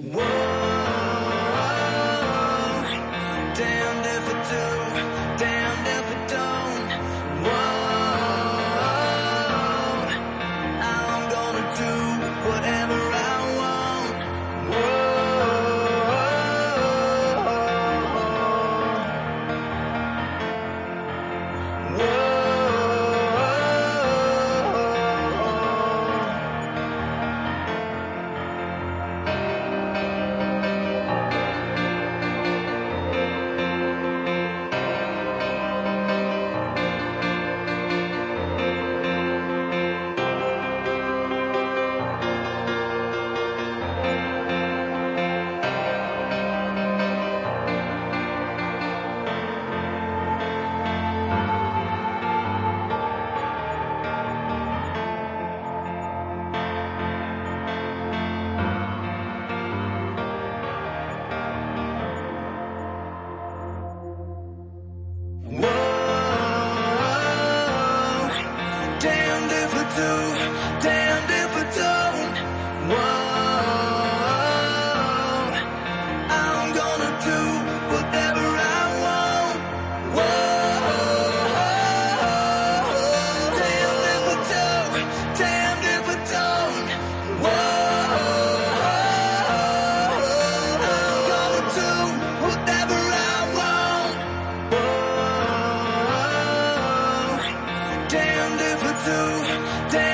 Whoa, damned if I do, damned if I don't. Whoa, I'm gonna do whatever I want. Whoa. Damned if I do, damned if I don't. Whoa, I'm gonna do whatever I want. Whoa, damned if I do, damned if I don't. Whoa, I'm gonna do whatever I want. Whoa, damned if I do, damned